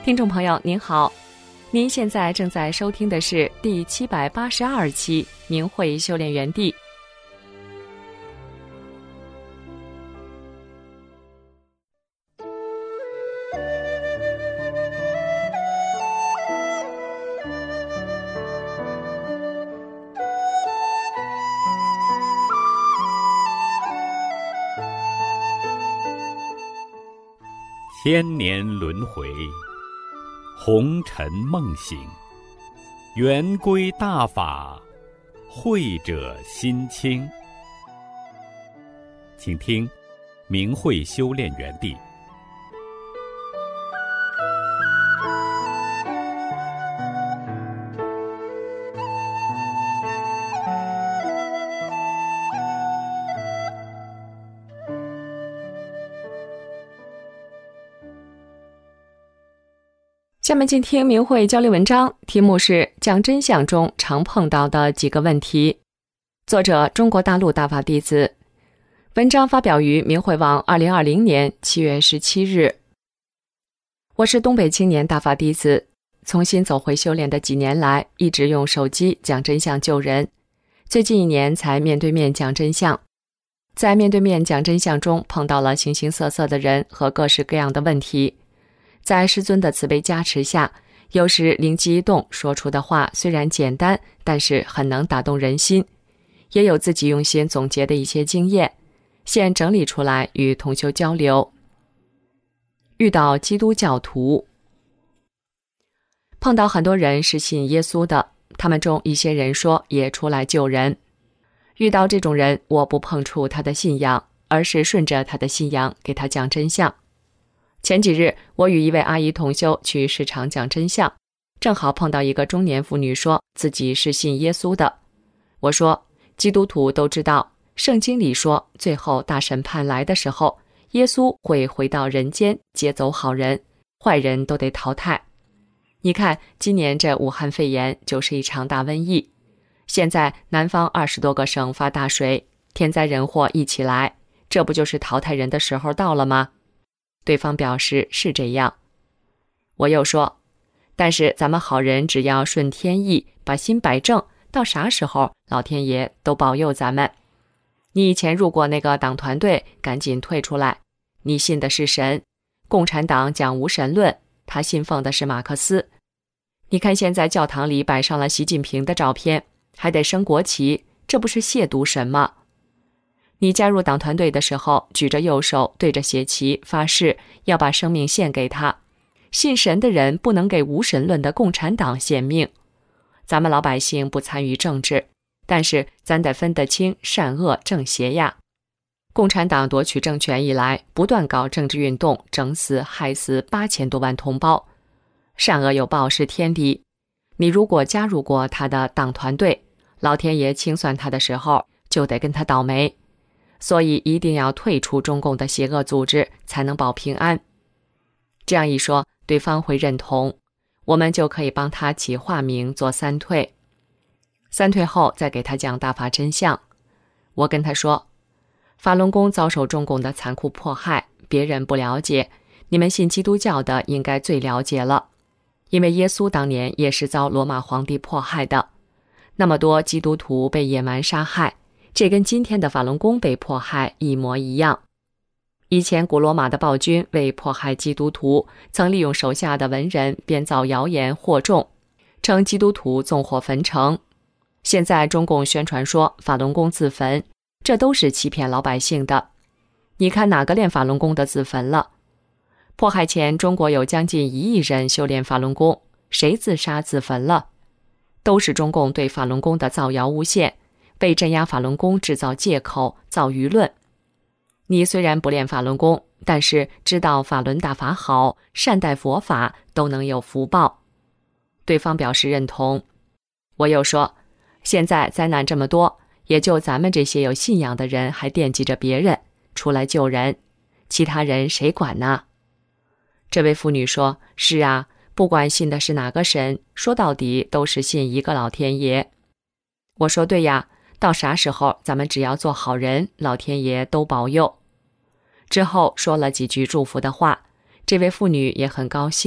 听众朋友您好，您现在正在收听的是第782期明慧修炼园地。 千年轮回，红尘梦醒，圆归大法，慧者心清。请听明慧修炼园地。 下面请听明慧交流文章，题目是讲真相中常碰到的几个问题，作者中国大陆大法弟子，文章发表于明慧网2020年7月17日。我是东北青年大法弟子，从新走回修炼的几年来，一直用手机讲真相救人，最近1年才面对面讲真相。在面对面讲真相中，碰到了形形色色的人和各式各样的问题，在师尊的慈悲加持下，有时灵机一动说出的话虽然简单，但是很能打动人心，也有自己用心总结的一些经验，现整理出来与同修交流。遇到基督教徒，碰到很多人是信耶稣的，他们中一些人说也出来救人。遇到这种人，我不碰触他的信仰，而是顺着他的信仰给他讲真相。前几日，我与一位阿姨同修去市场讲真相，正好碰到一个中年妇女说自己是信耶稣的。我说，基督徒都知道，圣经里说最后大审判来的时候，耶稣会回到人间接走好人，坏人都得淘汰。你看，今年这武汉肺炎就是一场大瘟疫，现在南方20多个省发大水，天灾人祸一起来，这不就是淘汰人的时候到了吗？对方表示是这样。我又说，但是咱们好人只要顺天意，把心摆正，到啥时候老天爷都保佑咱们。你以前入过那个党团队，赶紧退出来。你信的是神，共产党讲无神论，他信奉的是马克思。你看现在教堂里摆上了习近平的照片，还得升国旗，这不是亵渎神吗？你加入党团队的时候，举着右手对着血旗发誓要把生命献给他。信神的人不能给无神论的共产党献命。咱们老百姓不参与政治，但是咱得分得清善恶正邪呀。共产党夺取政权以来，不断搞政治运动，整死害死8000多万同胞。善恶有报是天理，你如果加入过他的党团队，老天爷清算他的时候就得跟他倒霉。所以一定要退出中共的邪恶组织，才能保平安。这样一说，对方会认同，我们就可以帮他起化名做3退。3退后再给他讲大法真相。我跟他说，法轮功遭受中共的残酷迫害，别人不了解，你们信基督教的应该最了解了。因为耶稣当年也是遭罗马皇帝迫害的，那么多基督徒被野蛮杀害，这跟今天的法轮功被迫害一模一样。以前古罗马的暴君为迫害基督徒，曾利用手下的文人编造谣言惑众，称基督徒纵火焚城。现在中共宣传说法轮功自焚，这都是欺骗老百姓的。你看哪个练法轮功的自焚了？迫害前，中国有将近1亿人修炼法轮功，谁自杀自焚了？都是中共对法轮功的造谣诬陷，为镇压法轮功制造借口，造舆论。你虽然不练法轮功，但是知道法轮大法好，善待佛法，都能有福报。对方表示认同。我又说，现在灾难这么多，也就咱们这些有信仰的人还惦记着别人，出来救人，其他人谁管呢？这位妇女说，是啊，不管信的是哪个神，说到底都是信一个老天爷。我说对呀，到啥时候咱们只要做好人，老天爷都保佑。之后说了几句祝福的话，这位妇女也很高兴，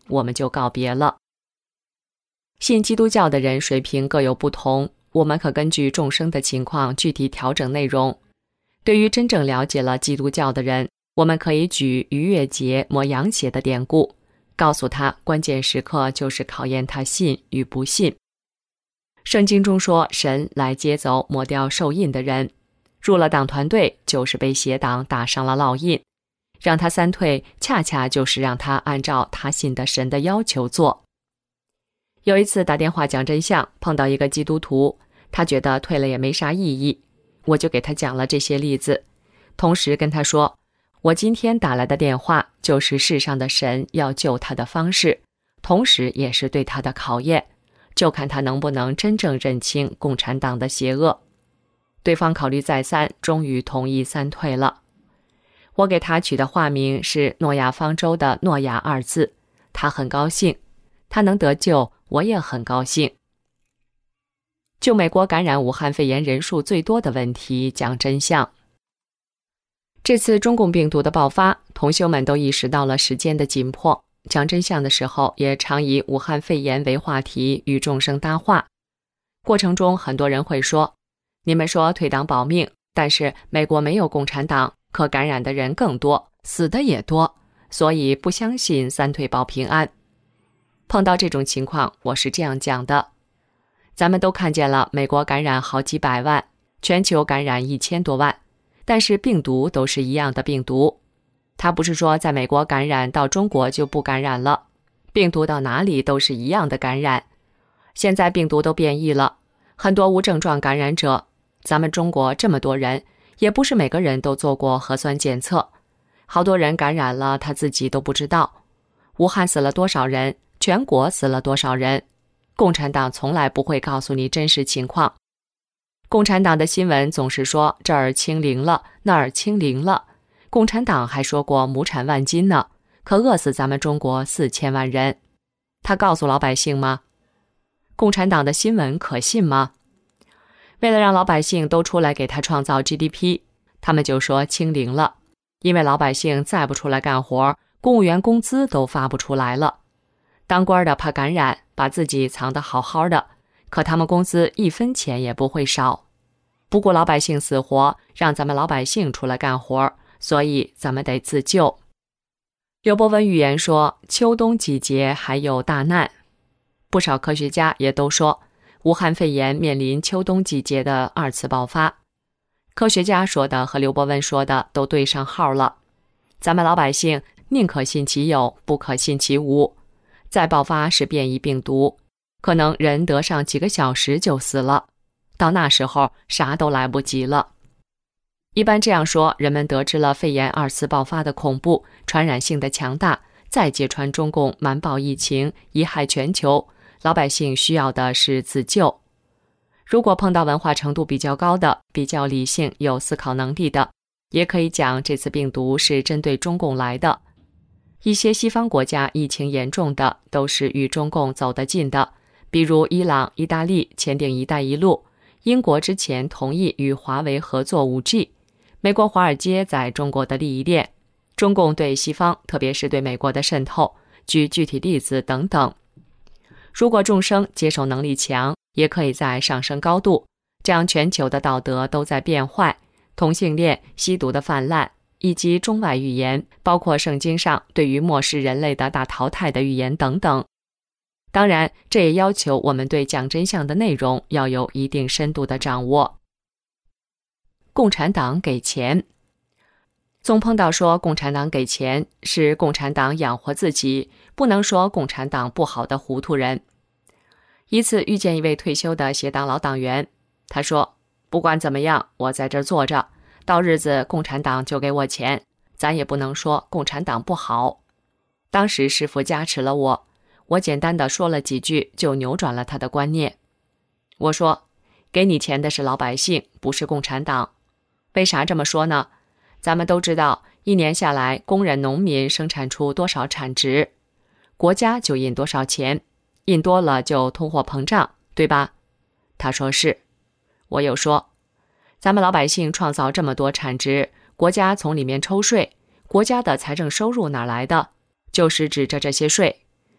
我们就告别了。信基督教的人水平各有不同，我们可根据众生的情况具体调整内容。对于真正了解了基督教的人，我们可以举逾越节抹羊血的典故，告诉他关键时刻就是考验他信与不信。圣经中说，神来接走抹掉受印的人，入了党团队就是被邪党打上了烙印，让他三退恰恰就是让他按照他信的神的要求做。有一次打电话讲真相，碰到一个基督徒，他觉得退了也没啥意义，我就给他讲了这些例子，同时跟他说，我今天打来的电话就是世上的神要救他的方式，同时也是对他的考验，就看他能不能真正认清共产党的邪恶。对方考虑再三，终于同意三退了。我给他取的化名是诺亚方舟的诺亚二字，他很高兴，他能得救，我也很高兴。就美国感染武汉肺炎人数最多的问题讲真相。这次中共病毒的爆发，同修们都意识到了时间的紧迫，讲真相的时候也常以武汉肺炎为话题与众生搭话。过程中很多人会说，你们说退党保命，但是美国没有共产党，可感染的人更多，死的也多，所以不相信三退保平安。碰到这种情况，我是这样讲的，咱们都看见了，美国感染好几百万，全球感染1000多万，但是病毒都是一样的病毒。它不是说在美国感染到中国就不感染了，病毒到哪里都是一样的感染。现在病毒都变异了，很多无症状感染者，咱们中国这么多人，也不是每个人都做过核酸检测，好多人感染了他自己都不知道。武汉死了多少人，全国死了多少人，共产党从来不会告诉你真实情况。共产党的新闻总是说这儿清零了，那儿清零了，共产党还说过亩产万斤呢，可饿死咱们中国4000万人。他告诉老百姓吗？共产党的新闻可信吗？为了让老百姓都出来给他创造 GDP， 他们就说清零了，因为老百姓再不出来干活，公务员工资都发不出来了。当官的怕感染，把自己藏得好好的，可他们工资1分钱也不会少。不顾老百姓死活，让咱们老百姓出来干活，所以咱们得自救。刘伯温预言说，秋冬季节还有大难。不少科学家也都说，武汉肺炎面临秋冬季节的2次爆发。科学家说的和刘伯温说的都对上号了。咱们老百姓宁可信其有，不可信其无。再爆发是变异病毒，可能人得上几个小时就死了，到那时候啥都来不及了。一般这样说，人们得知了肺炎2次爆发的恐怖，传染性的强大，再揭穿中共瞒报疫情，贻害全球，老百姓需要的是自救。如果碰到文化程度比较高的，比较理性有思考能力的，也可以讲这次病毒是针对中共来的。一些西方国家疫情严重的都是与中共走得近的，比如伊朗、意大利签订一带一路，英国之前同意与华为合作 5G， 美国华尔街在中国的利益链，中共对西方特别是对美国的渗透，举具体例子等等。如果众生接受能力强，也可以在上升高度，这样全球的道德都在变坏，同性恋、吸毒的泛滥，以及中外预言，包括圣经上对于末世人类的大淘汰的预言等等。当然，这也要求我们对讲真相的内容要有一定深度的掌握。共产党给钱，总碰到说共产党给钱是共产党养活自己，不能说共产党不好的糊涂人。一次遇见一位退休的协党老党员，他说，不管怎么样，我在这儿坐着，到日子共产党就给我钱，咱也不能说共产党不好。当时师父加持了我简单的说了几句就扭转了他的观念。我说，给你钱的是老百姓，不是共产党。为啥这么说呢？咱们都知道1年下来工人农民生产出多少产值，国家就印多少钱，印多了就通货膨胀，对吧？他说是。我又说，咱们老百姓创造这么多产值，国家从里面抽税，国家的财政收入哪来的？就是指着这些税。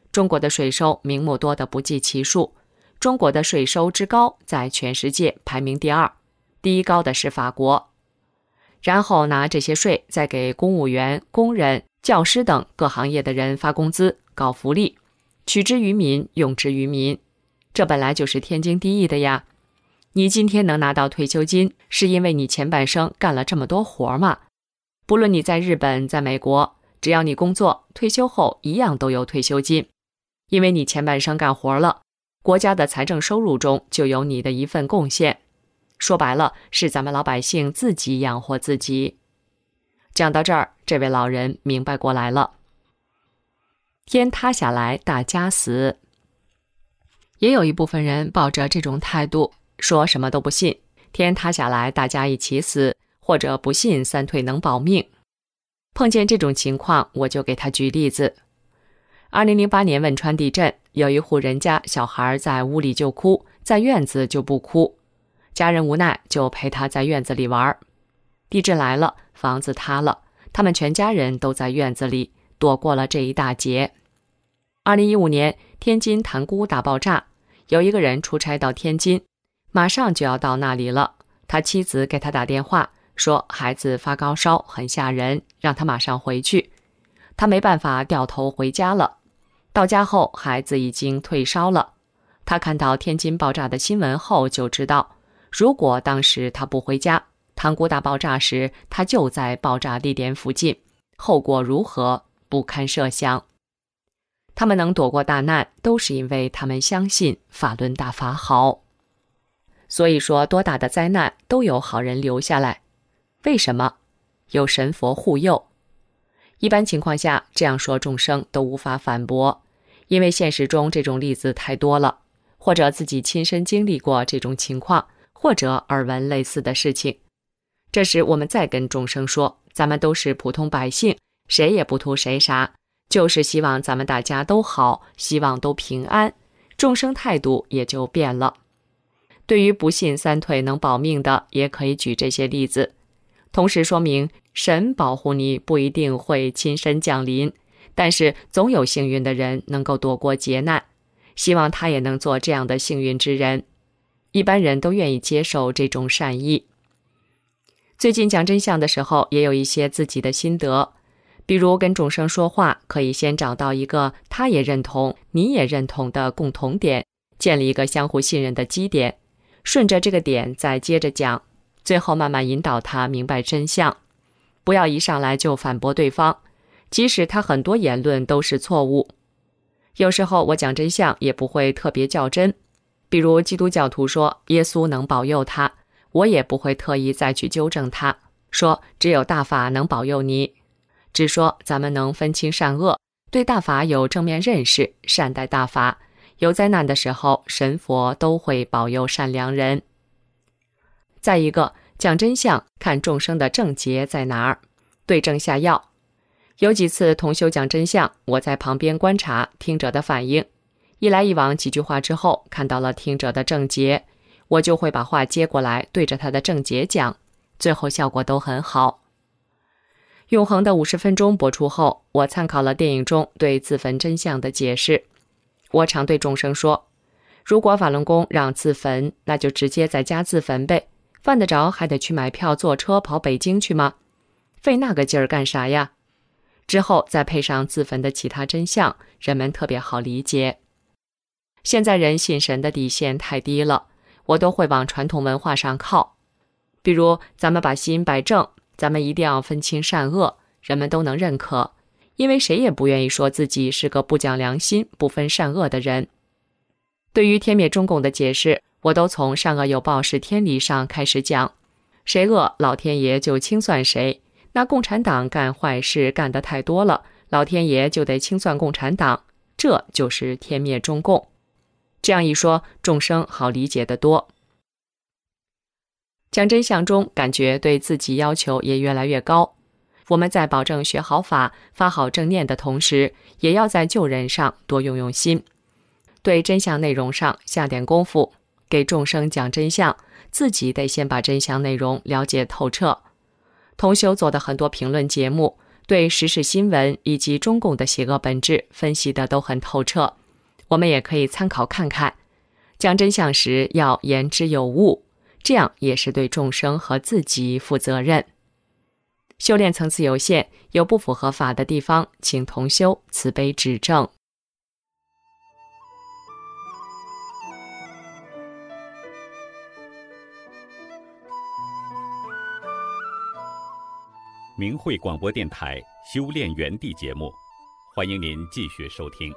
中国的税收名目多得不计其数，中国的税收之高在全世界排名第2，第1高的是法国。然后拿这些税再给公务员、工人、教师等各行业的人发工资、搞福利，取之于民，用之于民，这本来就是天经地义的呀。你今天能拿到退休金，是因为你前半生干了这么多活吗？不论你在日本、在美国，只要你工作，退休后一样都有退休金，因为你前半生干活了，国家的财政收入中就有你的一份贡献。说白了，是咱们老百姓自己养活自己。讲到这儿，这位老人明白过来了。天塌下来，大家死。也有一部分人抱着这种态度，说什么都不信，天塌下来，大家一起死，或者不信三退能保命。碰见这种情况，我就给他举例子。2008年汶川地震，有一户人家小孩在屋里就哭，在院子就不哭，家人无奈就陪他在院子里玩。地震来了，房子塌了，他们全家人都在院子里，躲过了这一大劫。2015年天津塘沽大爆炸，有一个人出差到天津，马上就要到那里了，他妻子给他打电话说孩子发高烧很吓人，让他马上回去。他没办法，掉头回家了。到家后，孩子已经退烧了。他看到天津爆炸的新闻后就知道，如果当时他不回家，塘沽大爆炸时他就在爆炸地点附近，后果如何不堪设想。他们能躲过大难，都是因为他们相信法轮大法好。所以说，多大的灾难都有好人留下来。为什么？有神佛护佑。一般情况下，这样说众生都无法反驳，因为现实中这种例子太多了，或者自己亲身经历过这种情况，或者耳闻类似的事情。这时我们再跟众生说，咱们都是普通百姓，谁也不图谁啥，就是希望咱们大家都好，希望都平安，众生态度也就变了。对于不信三退能保命的，也可以举这些例子，同时说明神保护你不一定会亲身降临，但是总有幸运的人能够躲过劫难，希望他也能做这样的幸运之人。一般人都愿意接受这种善意。最近讲真相的时候，也有一些自己的心得，比如跟众生说话，可以先找到一个他也认同、你也认同的共同点，建立一个相互信任的基点，顺着这个点再接着讲，最后慢慢引导他明白真相。不要一上来就反驳对方，即使他很多言论都是错误。有时候我讲真相也不会特别较真，比如基督教徒说耶稣能保佑他，我也不会特意再去纠正他，说只有大法能保佑你，只说咱们能分清善恶，对大法有正面认识，善待大法，有灾难的时候，神佛都会保佑善良人。再一个，讲真相，看众生的症结在哪儿，对症下药。有几次同修讲真相，我在旁边观察听者的反应，一来一往几句话之后，看到了听者的症结，我就会把话接过来，对着他的症结讲，最后效果都很好。永恒的50分钟播出后，我参考了电影中对自焚真相的解释。我常对众生说，如果法轮功让自焚，那就直接在家自焚呗，犯得着还得去买票坐车跑北京去吗？费那个劲儿干啥呀？之后再配上自焚的其他真相，人们特别好理解。现在人信神的底线太低了，我都会往传统文化上靠，比如咱们把心摆正，咱们一定要分清善恶，人们都能认可，因为谁也不愿意说自己是个不讲良心、不分善恶的人。对于天灭中共的解释，我都从善恶有报是天理上开始讲，谁恶老天爷就清算谁，那共产党干坏事干得太多了，老天爷就得清算共产党，这就是天灭中共。这样一说，众生好理解得多。讲真相中，感觉对自己要求也越来越高。我们在保证学好法、发好正念的同时，也要在救人上多用用心，对真相内容上下点功夫，给众生讲真相，自己得先把真相内容了解透彻。同修做的很多评论节目， 对时事新闻以及中共的邪恶本质分析的都很透彻，我们也可以参考看看。讲真相时要言之有物，这样也是对众生和自己负责任。修炼层次有限，有不符合法的地方，请同修慈悲指正。 明慧广播电台修炼园地节目，欢迎您继续收听。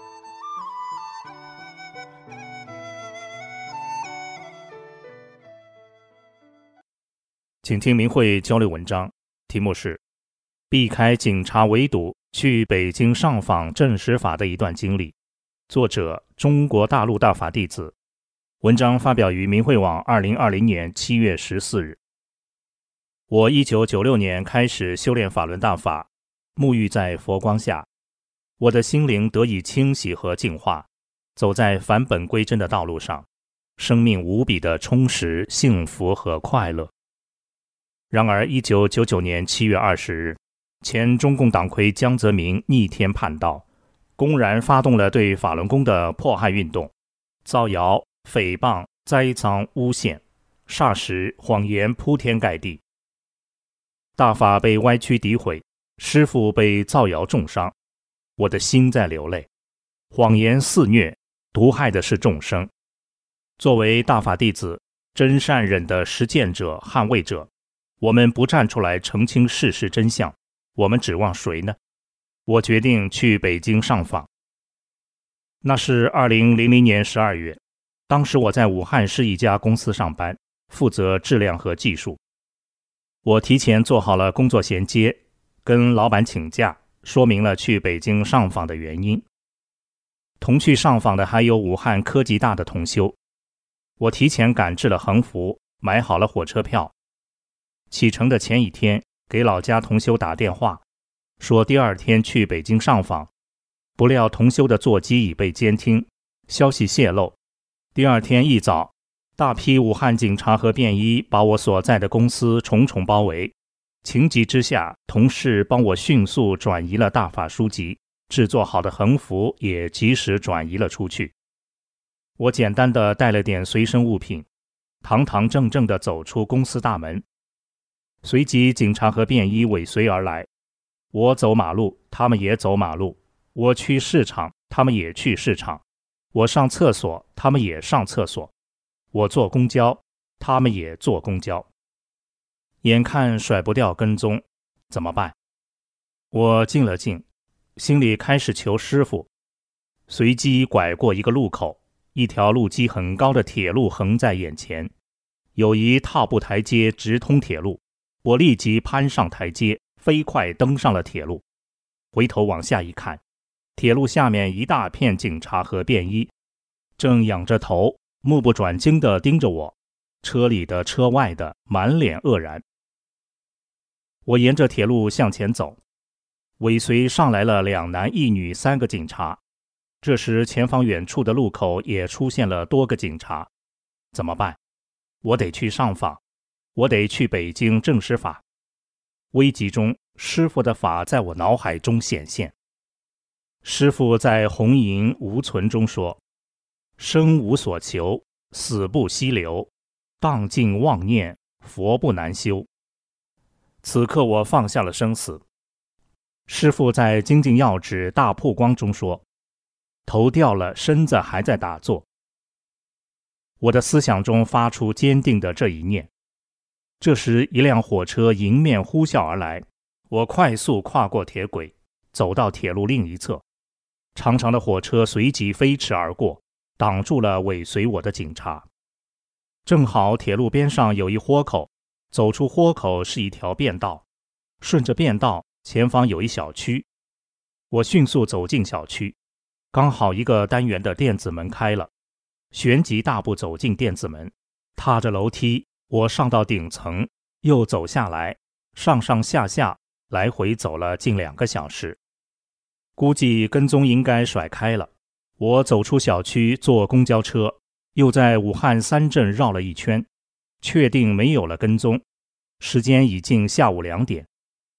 请听明慧交流文章，题目是避开警察围堵去北京上访证实法的一段经历，作者中国大陆大法弟子，文章发表于明慧网2020年7月14日。我1996年开始修炼法轮大法，沐浴在佛光下，我的心灵得以清洗和净化，走在返本归真的道路上，生命无比的充实、幸福和快乐。然而1999年7月20日，前中共党魁江泽民逆天叛道，公然发动了对法轮功的迫害运动，造谣、诽谤、栽赃、诬陷，霎时谎言铺天盖地。大法被歪曲诋毁，师父被造谣重伤，我的心在流泪。谎言肆虐，毒害的是众生。作为大法弟子，真善忍的实践者、捍卫者，我们不站出来澄清事实真相，我们指望谁呢？我决定去北京上访。那是2000年12月，当时我在武汉市一家公司上班，负责质量和技术。我提前做好了工作衔接，跟老板请假，说明了去北京上访的原因。同去上访的还有武汉科技大的同修。我提前赶制了横幅，买好了火车票。启程的前一天，给老家同修打电话，说第二天去北京上访。不料同修的座机已被监听，消息泄露。第二天一早，大批武汉警察和便衣把我所在的公司重重包围，情急之下，同事帮我迅速转移了大法书籍，制作好的横幅也及时转移了出去。我简单的带了点随身物品，堂堂正正地走出公司大门。随即警察和便衣尾随而来，我走马路，他们也走马路；我去市场，他们也去市场；我上厕所，他们也上厕所；我坐公交，他们也坐公交。眼看甩不掉跟踪，怎么办？我静了静，心里开始求师父。随即拐过一个路口，一条路基很高的铁路横在眼前，有一踏步台阶直通铁路。我立即攀上台阶，飞快登上了铁路。回头往下一看，铁路下面一大片警察和便衣，正仰着头，目不转睛地盯着我，车里的车外的满脸愕然。我沿着铁路向前走，尾随上来了2男1女3个警察。这时前方远处的路口也出现了多个警察。怎么办？我得去上访，我得去北京证实法。危急中，师父的法在我脑海中显现。师父在《红银无存》中说：生无所求，死不息留，荡尽妄念，佛不难修。此刻我放下了生死。师父在《精进要旨大曝光》中说：头掉了，身子还在打坐。我的思想中发出坚定的这一念。这时一辆火车迎面呼啸而来，我快速跨过铁轨，走到铁路另一侧。长长的火车随即飞驰而过，挡住了尾随我的警察。正好铁路边上有一豁口，走出豁口是一条便道，顺着便道前方有一小区。我迅速走进小区，刚好一个单元的电子门开了，旋即大步走进电子门，踏着楼梯，我上到顶层，又走下来，上上下下来回走了近2个小时。估计跟踪应该甩开了。我走出小区，坐公交车，又在武汉3镇绕了一圈，确定没有了跟踪。时间已近下午2点，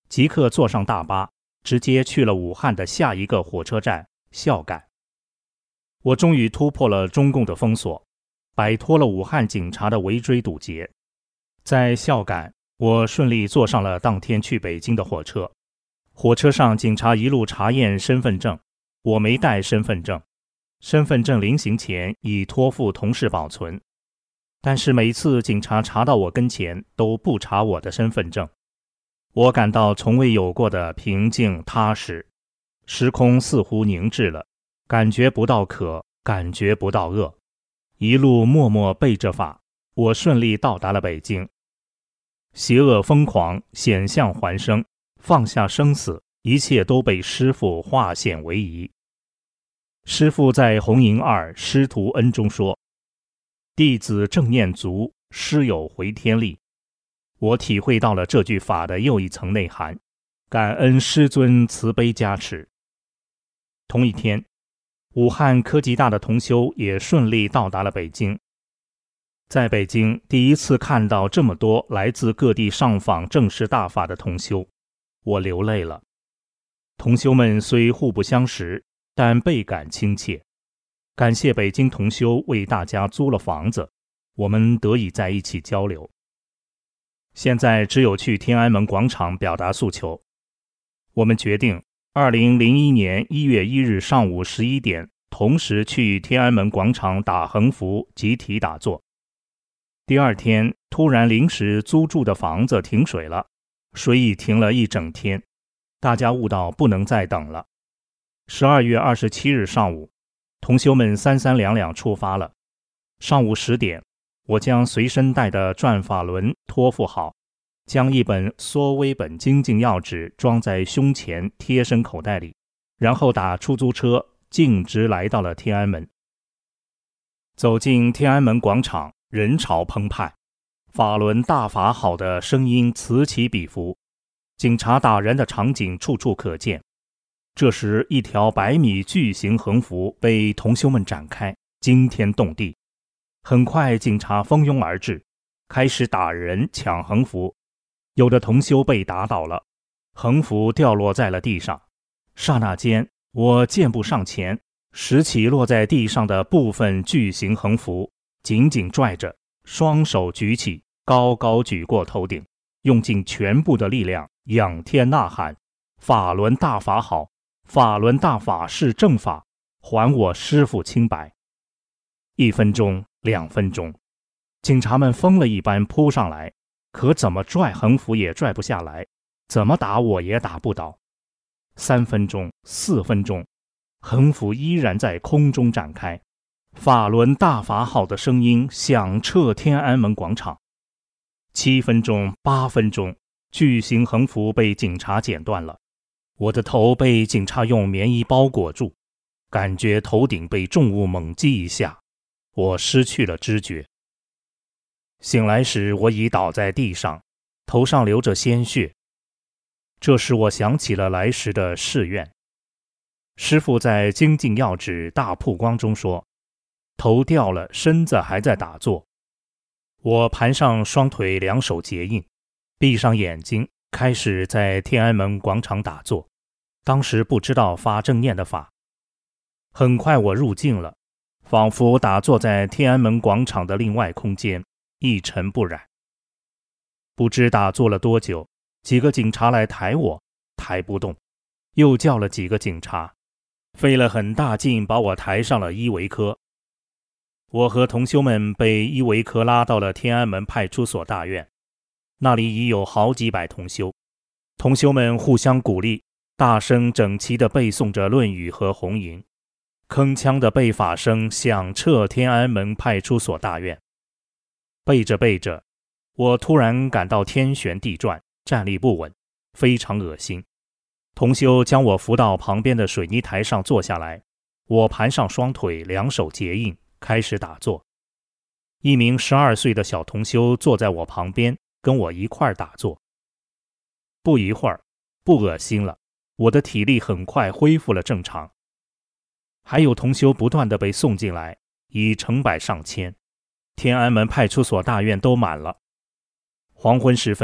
即刻坐上大巴，直接去了武汉的下一个火车站孝感。我终于突破了中共的封锁，摆脱了武汉警察的围追堵截。在孝感，我顺利坐上了当天去北京的火车。火车上警察一路查验身份证，我没带身份证，身份证临行前已托付同事保存。但是每次警察查到我跟前，都不查我的身份证。我感到从未有过的平静踏实，时空似乎凝滞了，感觉不到渴，感觉不到饿。一路默默背着法，我顺利到达了北京。邪恶疯狂，险象环生，放下生死，一切都被师父化险为夷。师父在《弘营2师徒恩》中说：弟子正念足，师有回天力。我体会到了这句法的又一层内涵，感恩师尊慈悲加持。同一天，武汉科技大的同修也顺利到达了北京。在北京第一次看到这么多来自各地上访正式大法的同修，我流泪了。同修们虽互不相识，但倍感亲切。感谢北京同修为大家租了房子，我们得以在一起交流。现在只有去天安门广场表达诉求。我们决定2001年1月1日上午11点同时去天安门广场打横幅，集体打坐。第二天突然临时租住的房子停水了，水已停了一整天，大家悟到不能再等了。12月27日上午，同修们三三两两出发了。上午10点，我将随身带的转法轮托付好，将一本缩微本精进要旨装在胸前贴身口袋里，然后打出租车径直来到了天安门。走进天安门广场，人潮澎湃，法轮大法好的声音此起彼伏，警察打人的场景处处可见。这时一条100米巨型横幅被同修们展开，惊天动地。很快警察蜂拥而至，开始打人抢横幅，有的同修被打倒了，横幅掉落在了地上。刹那间，我箭步上前，拾起落在地上的部分巨型横幅，紧紧拽着，双手举起，高高举过头顶，用尽全部的力量仰天呐喊：法轮大法好，法轮大法是正法，还我师父清白。1分钟2分钟，警察们疯了一般扑上来，可怎么拽横幅也拽不下来，怎么打我也打不倒。3分钟4分钟，横幅依然在空中展开，法轮大法好的声音响彻天安门广场。7分钟8分钟，巨型横幅被警察剪断了，我的头被警察用棉衣包裹住，感觉头顶被重物猛击一下，我失去了知觉。醒来时，我已倒在地上，头上流着鲜血。这时我想起了来时的誓愿。师父在精进要旨大曝光中说，头掉了，身子还在打坐。我盘上双腿，2手结印，闭上眼睛，开始在天安门广场打坐。当时不知道发正念的法。很快我入静了，仿佛打坐在天安门广场的另外空间，一尘不染。不知打坐了多久，几个警察来抬我，抬不动，又叫了几个警察，费了很大劲把我抬上了医维科。我和同修们被医维科拉到了天安门派出所大院，那里已有好几百同修。同修们互相鼓励，大声整齐地背诵着《论语》和《弘营》，铿锵的背法声响彻天安门派出所大院。背着背着，我突然感到天旋地转，站立不稳，非常恶心。同修将我扶到旁边的水泥台上坐下来，我盘上双腿，2手结印，开始打坐。一名12岁的小同修坐在我旁边，跟我一块打坐。不一会儿，不恶心了，我的体力很快恢复了正常。还有同修不断地被送进来，已成百上千，天安门派出所大院都满了。黄昏时分，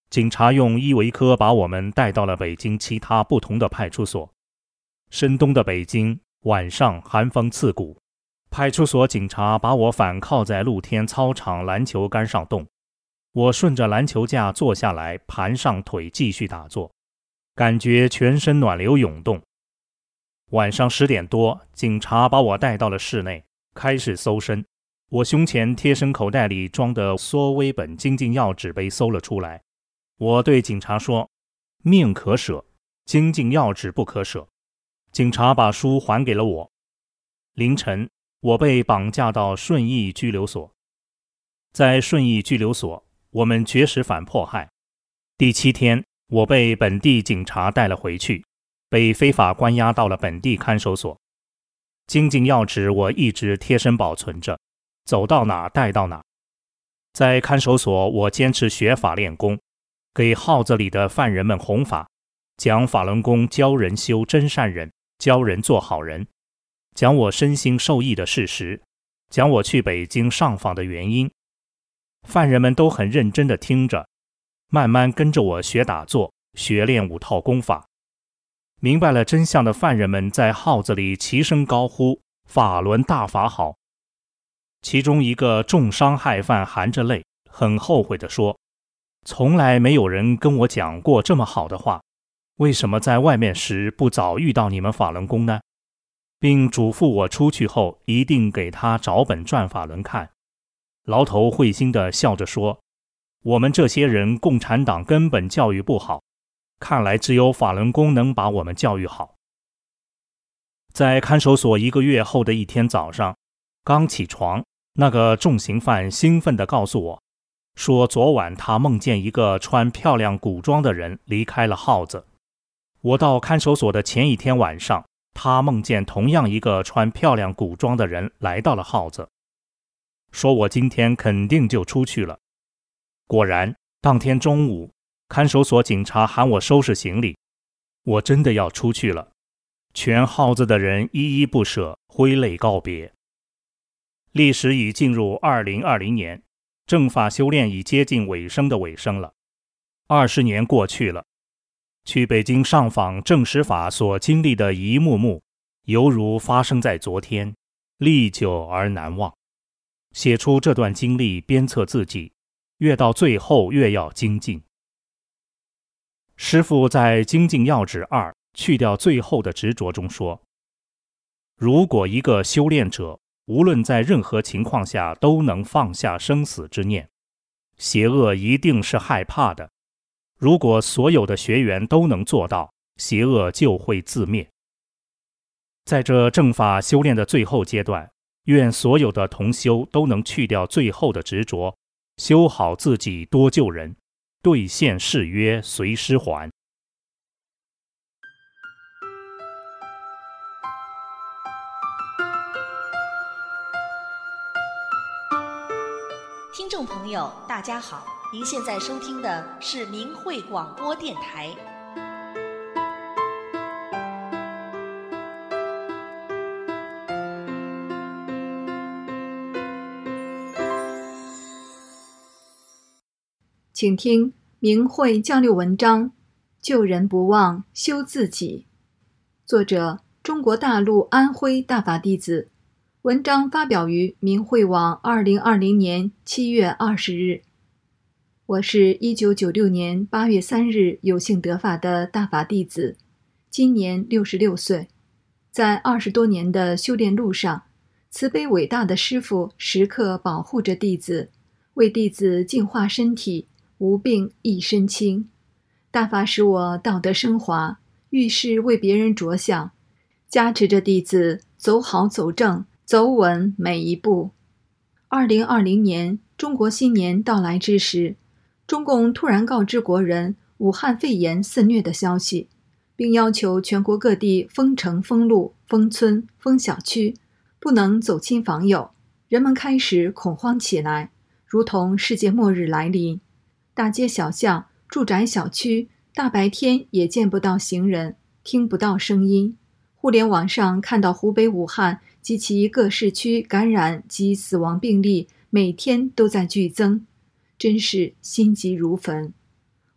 警察用依维柯把我们带到了北京其他不同的派出所。深冬的北京，晚上寒风刺骨，派出所警察把我反靠在露天操场篮球杆上冻。我顺着篮球架坐下来，盘上腿继续打坐，感觉全身暖流涌动。晚上10点多，警察把我带到了室内，开始搜身。我胸前贴身口袋里装的缩微本精进药纸被搜了出来。我对警察说：“命可舍，精进药纸不可舍。”警察把书还给了我。凌晨，我被绑架到顺义拘留所。在顺义拘留所，我们绝食反迫害。第7天，我被本地警察带了回去，被非法关押到了本地看守所。精进药纸我一直贴身保存着，走到哪带到哪。在看守所，我坚持学法练功，给号子里的犯人们弘法，讲法轮功教人修真善忍，教人做好人，讲我身心受益的事实，讲我去北京上访的原因。犯人们都很认真地听着，慢慢跟着我学打坐，学练5套功法。明白了真相的犯人们在号子里齐声高呼：“法轮大法好！”其中一个重伤害犯含着泪，很后悔地说：“从来没有人跟我讲过这么好的话，为什么在外面时不早遇到你们法轮功呢？”并嘱咐我出去后一定给他找本转法轮看。牢头会心地笑着说：“我们这些人共产党根本教育不好，看来只有法轮功能把我们教育好。”在看守所1个月后的一天早上，刚起床，那个重刑犯兴奋地告诉我，说昨晚他梦见一个穿漂亮古装的人离开了号子。我到看守所的前一天晚上，他梦见同样一个穿漂亮古装的人来到了号子，说我今天肯定就出去了。果然，当天中午，看守所警察喊我收拾行李，我真的要出去了。全号子的人依依不舍，挥泪告别。历史已进入2020年，正法修炼已接近尾声的尾声了。20年过去了，去北京上访正实法所经历的一幕幕，犹如发生在昨天，历久而难忘。写出这段经历，鞭策自己，越到最后越要精进。师父在《精进要旨2》去掉最后的执着中说，如果一个修炼者无论在任何情况下都能放下生死之念，邪恶一定是害怕的。如果所有的学员都能做到，邪恶就会自灭。在这正法修炼的最后阶段，愿所有的同修都能去掉最后的执着，修好自己，多救人，兑现誓约，随师还。 听众朋友，大家好，您现在收听的是明慧广播电台。 请听明慧交流文章，救人不忘修自己。作者：中国大陆安徽大法弟子。文章发表于明慧网2020年7月20日。我是1996年8月3日有幸得法的大法弟子，今年66岁。在20多年的修炼路上，慈悲伟大的师父时刻保护着弟子，为弟子净化身体，无病一身轻。大法使我道德升华，遇事为别人着想，加持着弟子走好走正，走稳每一步。2020年中国新年到来之时，中共突然告知国人武汉肺炎肆虐的消息，并要求全国各地封城、封路、封村、封小区，不能走亲访友。人们开始恐慌起来，如同世界末日来临。大街小巷、住宅小区，大白天也见不到行人，听不到声音。互联网上看到湖北武汉及其各市区感染及死亡病例每天都在剧增，真是心急如焚。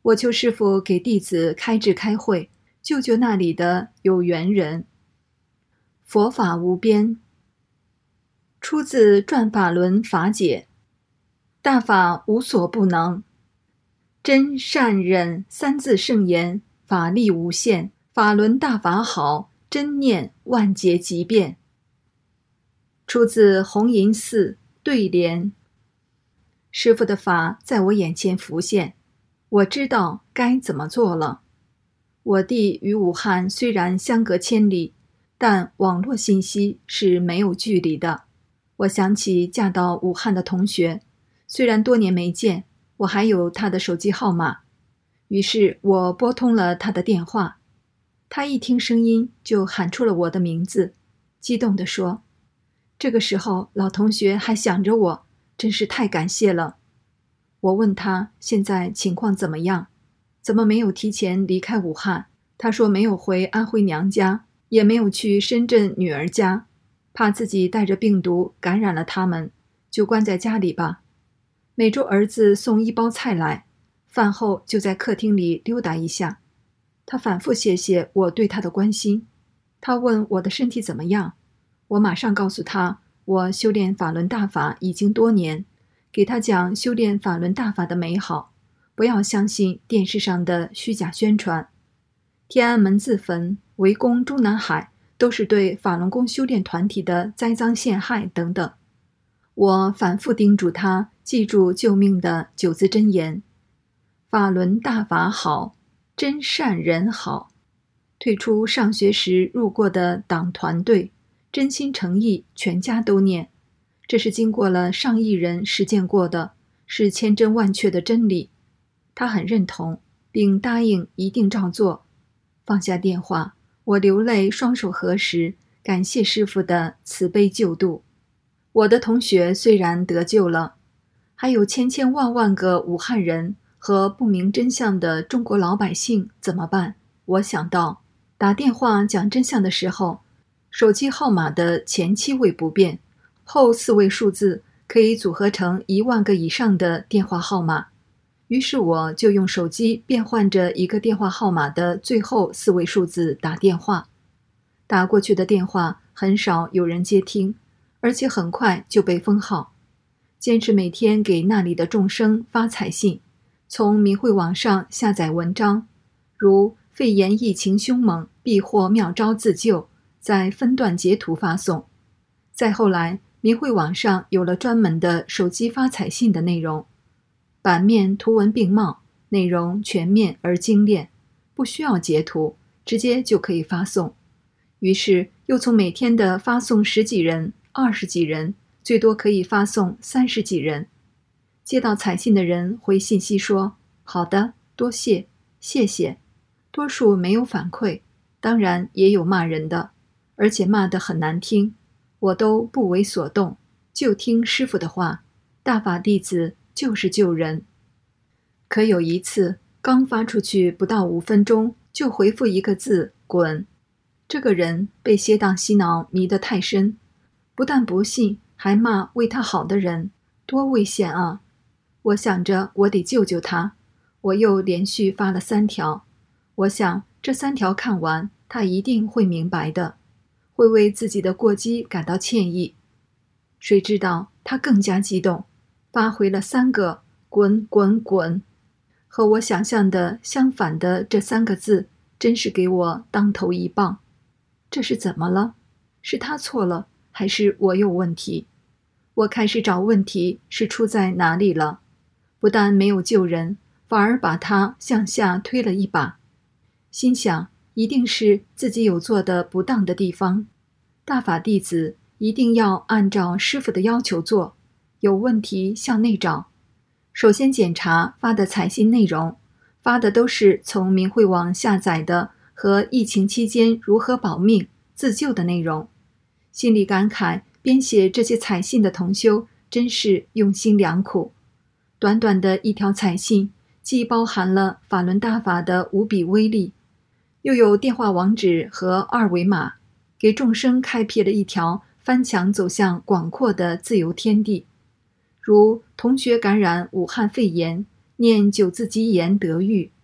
我求师父给弟子开智开慧，救救那里的有缘人。佛法无边，出自《转法轮法解》，大法无所不能，真善忍三字圣言，法力无限，法轮大法好，真念万劫即变。出自弘淫寺对联。师父的法在我眼前浮现，我知道该怎么做了。我地与武汉虽然相隔千里，但网络信息是没有距离的。我想起嫁到武汉的同学，虽然多年没见，我还有他的手机号码。于是我拨通了他的电话，他一听声音就喊出了我的名字，激动地说：“这个时候老同学还想着我，真是太感谢了。”我问他现在情况怎么样，怎么没有提前离开武汉？他说没有回安徽娘家，也没有去深圳女儿家，怕自己带着病毒感染了他们，就关在家里吧。每周儿子送1包菜来，饭后就在客厅里溜达一下。他反复谢谢我对他的关心。他问我的身体怎么样，我马上告诉他，我修炼法轮大法已经多年，给他讲修炼法轮大法的美好，不要相信电视上的虚假宣传。天安门自焚、围攻中南海都是对法轮功修炼团体的栽赃陷害等等。我反复叮嘱他记住救命的9字真言：法轮大法好，真善人好。退出上学时入过的党团队，真心诚意全家都念，这是经过了上亿人实践过的，是千真万确的真理。他很认同，并答应一定照做。放下电话，我流泪，双手合十，感谢师父的慈悲救度。我的同学虽然得救了，还有千千万万个武汉人和不明真相的中国老百姓怎么办？我想到，打电话讲真相的时候，手机号码的前7位不变，后4位数字可以组合成1万个以上的电话号码。于是我就用手机变换着一个电话号码的最后4位数字打电话。打过去的电话很少有人接听，而且很快就被封号。坚持每天给那里的众生发彩信，从明慧网上下载文章，如肺炎疫情凶猛，必获妙招自救，再分段截图发送。再后来，明慧网上有了专门的手机发彩信的内容，版面图文并茂，内容全面而精炼，不需要截图，直接就可以发送。于是又从每天的发送10几人、20几人，最多可以发送30几人。接到彩信的人回信息说：“好的，多谢，谢谢。”多数没有反馈，当然也有骂人的，而且骂得很难听，我都不为所动，就听师父的话，大法弟子就是救人。可有一次，刚发出去不到5分钟，就回复一个字：滚。这个人被邪党洗脑迷得太深，不但不信，还骂为他好的人，多危险啊！我想着我得救救他，我又连续发了3条。我想这3条看完，他一定会明白的，会为自己的过激感到歉意。谁知道他更加激动，发回了3个滚滚滚。和我想象的相反的这3个字，真是给我当头一棒。这是怎么了？是他错了，还是我有问题？我开始找问题是出在哪里了。不但没有救人，反而把他向下推了一把。心想，一定是自己有做的不当的地方。大法弟子一定要按照师父的要求做，有问题向内找。首先检查发的彩信内容，发的都是从明慧网下载的和疫情期间如何保命、自救的内容。心里感慨，编写这些彩信的同修真是用心良苦。短短的1条彩信，既包含了法轮大法的无比威力，又有电话网址和2维码，给众生开辟了一条翻墙走向广阔的自由天地。如同学感染武汉肺炎，念9字真言得愈，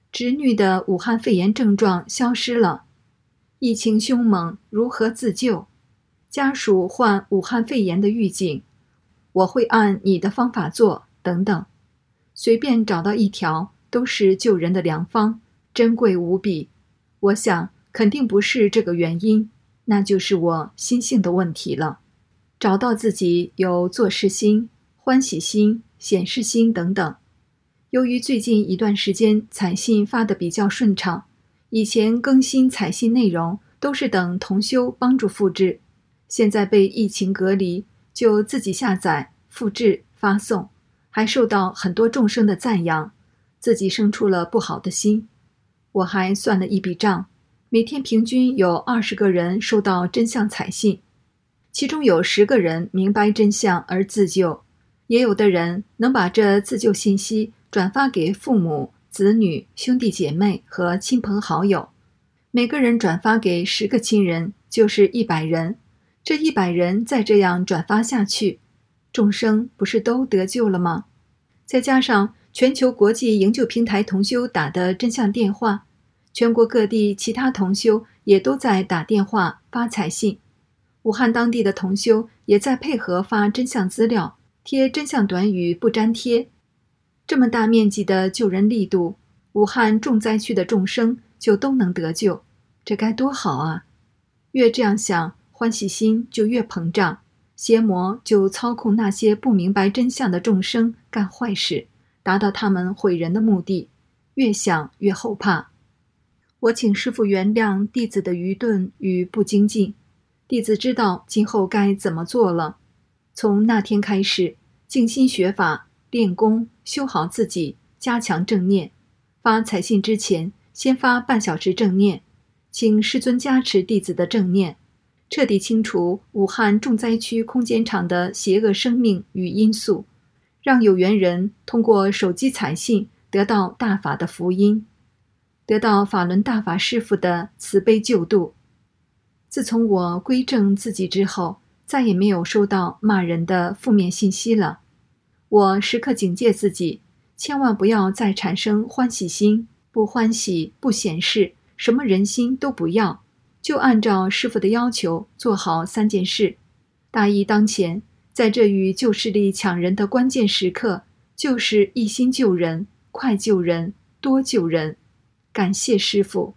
侄女的武汉肺炎症状消失了，疫情凶猛，如何自救？家属患武汉肺炎的预警，我会按你的方法做，等等。随便找到一条，都是救人的良方，珍贵无比。我想肯定不是这个原因，那就是我心性的问题了。找到自己有做事心、欢喜心、显示心等等。由于最近一段时间彩信发得比较顺畅，以前更新彩信内容都是等同修帮助复制，现在被疫情隔离，就自己下载、复制、发送，还受到很多众生的赞扬，自己生出了不好的心。我还算了一笔账，每天平均有20个人收到真相彩信，其中有10个人明白真相而自救，也有的人能把这自救信息转发给父母、子女、兄弟姐妹和亲朋好友，每个人转发给10个亲人，就是100人。这100人再这样转发下去，众生不是都得救了吗？再加上全球国际营救平台同修打的真相电话，全国各地其他同修也都在打电话发彩信，武汉当地的同修也在配合发真相资料，贴真相短语不粘贴。这么大面积的救人力度，武汉重灾区的众生就都能得救，这该多好啊！越这样想，欢喜心就越膨胀，邪魔就操控那些不明白真相的众生干坏事，达到他们毁人的目的，越想越后怕。我请师父原谅弟子的愚钝与不精进，弟子知道今后该怎么做了。从那天开始，静心学法，练功，修好自己，加强正念。发彩信之前，先发半小时正念，请师尊加持弟子的正念，彻底清除武汉重灾区空间场的邪恶生命与因素，让有缘人通过手机彩信得到大法的福音，得到法轮大法师父的慈悲救度。自从我归正自己之后，再也没有收到骂人的负面信息了。我时刻警戒自己，千万不要再产生欢喜心，不欢喜，不显示，什么人心都不要，就按照师父的要求做好3件事。大义当前，在这与旧势力抢人的关键时刻，就是一心救人，快救人，多救人。感谢师父。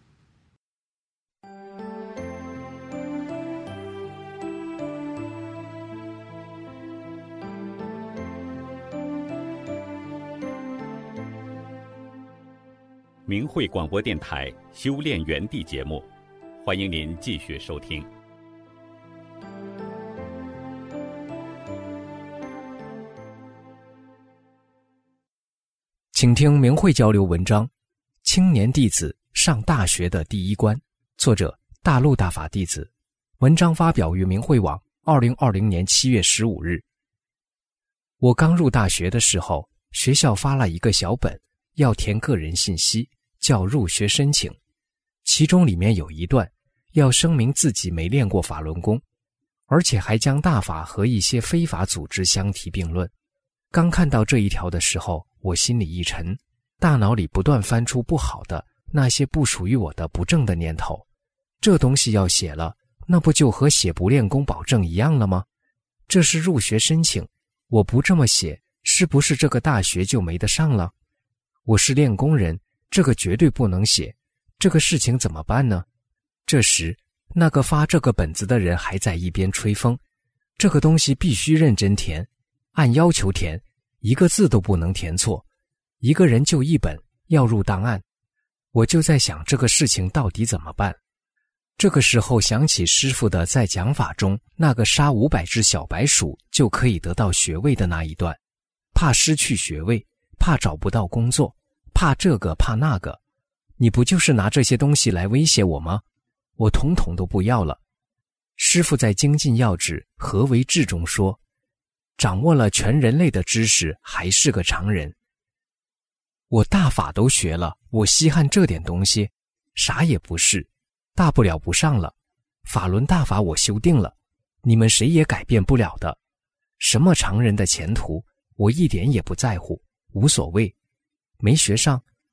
明慧广播电台修炼园地节目，欢迎您继续收听。 请听明慧交流文章《青年弟子上大学的第一关》，作者大陆大法弟子，文章发表于明慧网2020年7月15日。我刚入大学的时候，学校发了一个小本，要填个人信息，叫入学申请，其中里面有一段要声明自己没练过法轮功，而且还将大法和一些非法组织相提并论。刚看到这一条的时候，我心里一沉，大脑里不断翻出不好的，那些不属于我的不正的念头。这东西要写了，那不就和写不练功保证一样了吗？这是入学申请，我不这么写，是不是这个大学就没得上了？我是练功人，这个绝对不能写，这个事情怎么办呢？这时，那个发这个本子的人还在一边吹风，这个东西必须认真填，按要求填，一个字都不能填错，一个人就1本，要入档案。我就在想这个事情到底怎么办。这个时候想起师父的在讲法中那个杀500只小白鼠就可以得到学位的那一段，怕失去学位，怕找不到工作，怕这个怕那个，你不就是拿这些东西来威胁我吗？我统统都不要了。师父在精进要旨何为智中说，掌握了全人类的知识还是个常人。我大法都学了，我稀罕这点东西？啥也不是，大不了不上了。法轮大法我修定了，你们谁也改变不了的。什么常人的前途，我一点也不在乎，无所谓。没学上，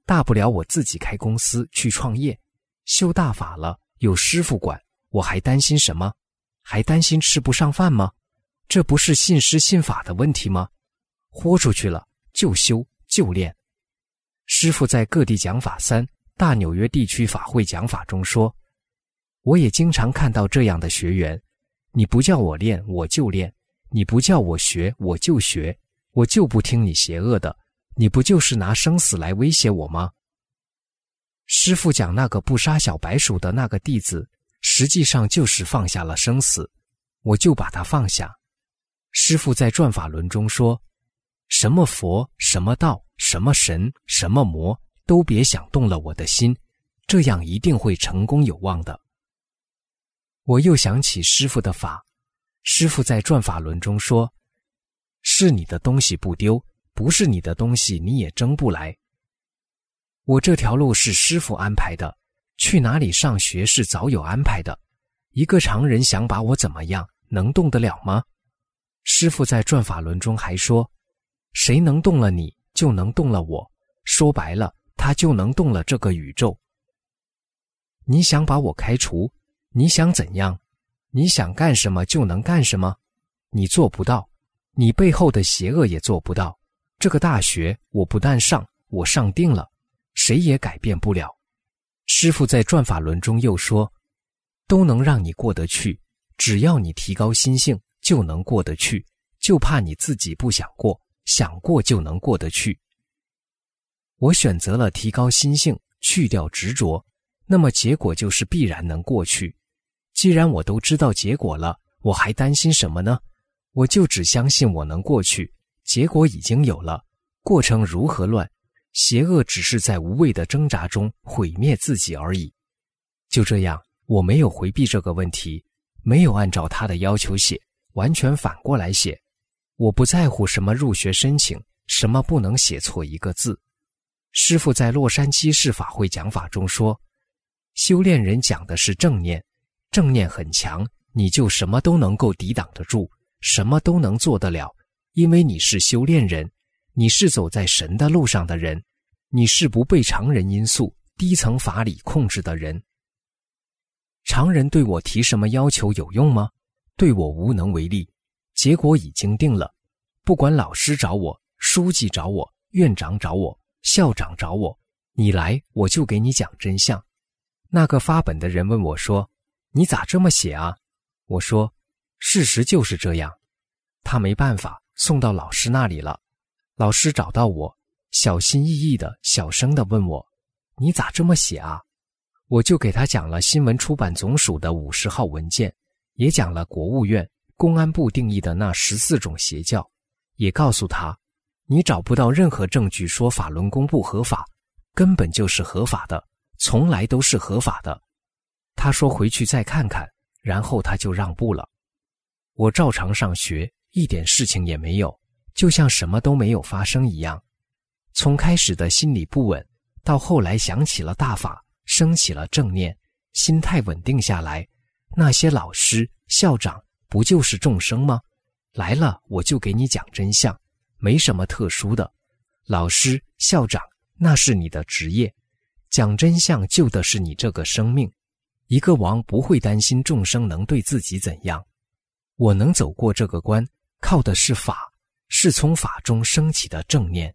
大不了我自己开公司去创业，修大法了，有师父管，我还担心什么？还担心吃不上饭吗？这不是信师信法的问题吗？豁出去了，就修就练。师父在各地讲法3大纽约地区法会讲法中说，我也经常看到这样的学员，你不叫我练我就练，你不叫我学我就学，我就不听你邪恶的，你不就是拿生死来威胁我吗？师父讲那个不杀小白鼠的那个弟子，实际上就是放下了生死，我就把它放下。师父在转法轮中说，什么佛，什么道，什么神，什么魔，都别想动了我的心，这样一定会成功有望的。我又想起师父的法，师父在转法轮中说，是你的东西不丢，不是你的东西你也争不来。我这条路是师父安排的，去哪里上学是早有安排的，一个常人想把我怎么样，能动得了吗？师父在转法轮中还说，谁能动了你，就能动了我，说白了，他就能动了这个宇宙。你想把我开除，你想怎样？你想干什么就能干什么？你做不到，你背后的邪恶也做不到。这个大学我不但上，我上定了，谁也改变不了。师父在转法轮中又说，都能让你过得去，只要你提高心性就能过得去，就怕你自己不想过，想过就能过得去。我选择了提高心性，去掉执着，那么结果就是必然能过去。既然我都知道结果了，我还担心什么呢？我就只相信我能过去，结果已经有了，过程如何乱，邪恶只是在无谓的挣扎中毁灭自己而已。就这样，我没有回避这个问题，没有按照他的要求写，完全反过来写。我不在乎什么入学申请，什么不能写错一个字。师父在洛杉矶市法会讲法中说，修炼人讲的是正念，正念很强，你就什么都能够抵挡得住，什么都能做得了，因为你是修炼人，你是走在神的路上的人，你是不被常人因素、低层法理控制的人。常人对我提什么要求有用吗？对我无能为力，结果已经定了。不管老师找我，书记找我，院长找我，校长找我，你来我就给你讲真相。那个发本的人问我说，你咋这么写啊？我说，事实就是这样。他没办法，送到老师那里了。老师找到我，小心翼翼的、小声的问我，你咋这么写啊？我就给他讲了新闻出版总署的50号文件，也讲了国务院、公安部定义的那14种邪教，也告诉他，你找不到任何证据说法轮功不合法，根本就是合法的，从来都是合法的。他说回去再看看，然后他就让步了。我照常上学，一点事情也没有，就像什么都没有发生一样。从开始的心理不稳，到后来想起了大法，升起了正念，心态稳定下来，那些老师、校长不就是众生吗？来了我就给你讲真相，没什么特殊的。老师、校长那是你的职业，讲真相救的是你这个生命。一个王不会担心众生能对自己怎样。我能走过这个关，靠的是法，是从法中升起的正念。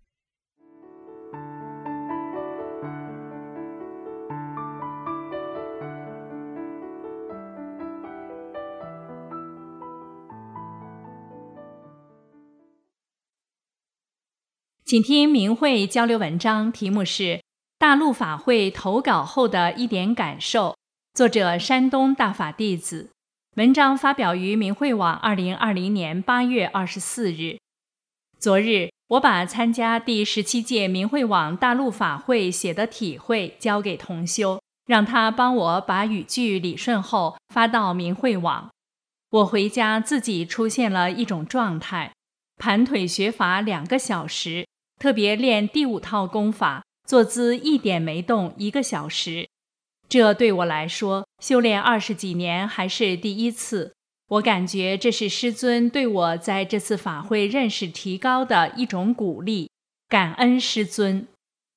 请听明慧交流文章，题目是大陆法会投稿后的一点感受，作者山东大法弟子，文章发表于明慧网2020年8月24日。昨日，我把参加第17届明慧网大陆法会写的体会交给同修，让他帮我把语句理顺后发到明慧网。我回家自己出现了一种状态，盘腿学法2个小时，特别练第5套功法，坐姿一点没动1个小时。这对我来说，修炼20几年还是第一次。我感觉这是师尊对我在这次法会认识提高的一种鼓励，感恩师尊。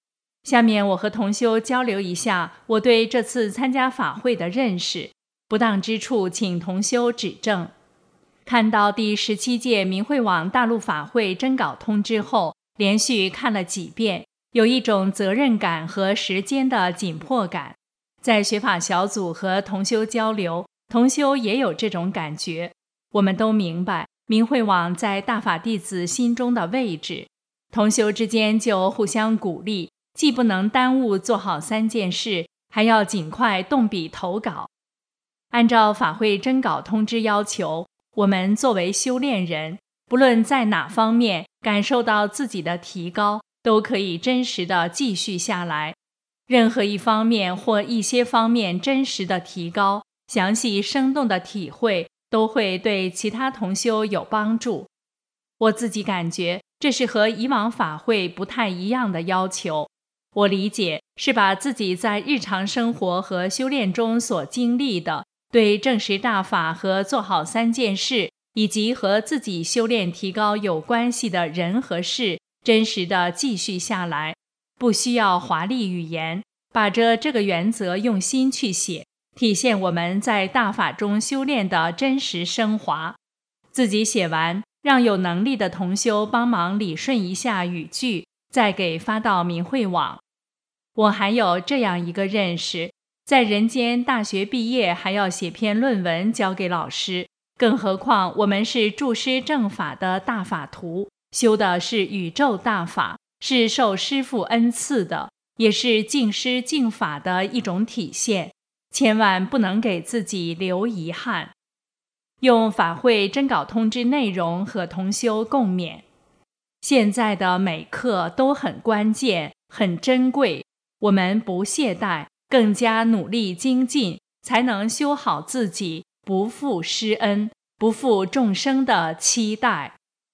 下面我和同修交流一下我对这次参加法会的认识，不当之处请同修指正。看到第17届明慧网大陆法会征稿通知后，连续看了几遍，有一种责任感和时间的紧迫感。在学法小组和同修交流，同修也有这种感觉。我们都明白明慧网在大法弟子心中的位置，同修之间就互相鼓励，既不能耽误做好3件事，还要尽快动笔投稿。按照法会征稿通知要求，我们作为修炼人，不论在哪方面感受到自己的提高，都可以真实的继续下来。任何一方面或一些方面真实的提高，详细生动的体会，都会对其他同修有帮助。我自己感觉这是和以往法会不太一样的要求。我理解是把自己在日常生活和修炼中所经历的，对证实大法和做好3件事，以及和自己修炼提高有关系的人和事，真实的继续下来，不需要华丽语言，把着这个原则用心去写，体现我们在大法中修炼的真实升华。自己写完，让有能力的同修帮忙理顺一下语句，再给发到明慧网。我还有这样一个认识，在人间大学毕业还要写篇论文交给老师，更何况我们是注师正法的大法徒，修的是宇宙大法，是受师父恩赐的，也是敬师敬法的一种体现，千万不能给自己留遗憾。用法会征稿通知内容和同修共勉。现在的每刻都很关键，很珍贵，我们不懈怠，更加努力精进，才能修好自己，不负师恩，不负众生的期待。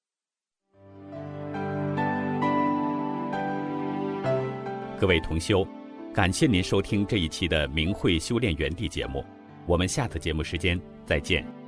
各位同修，感谢您收听这一期的明慧修炼园地节目，我们下次节目时间再见。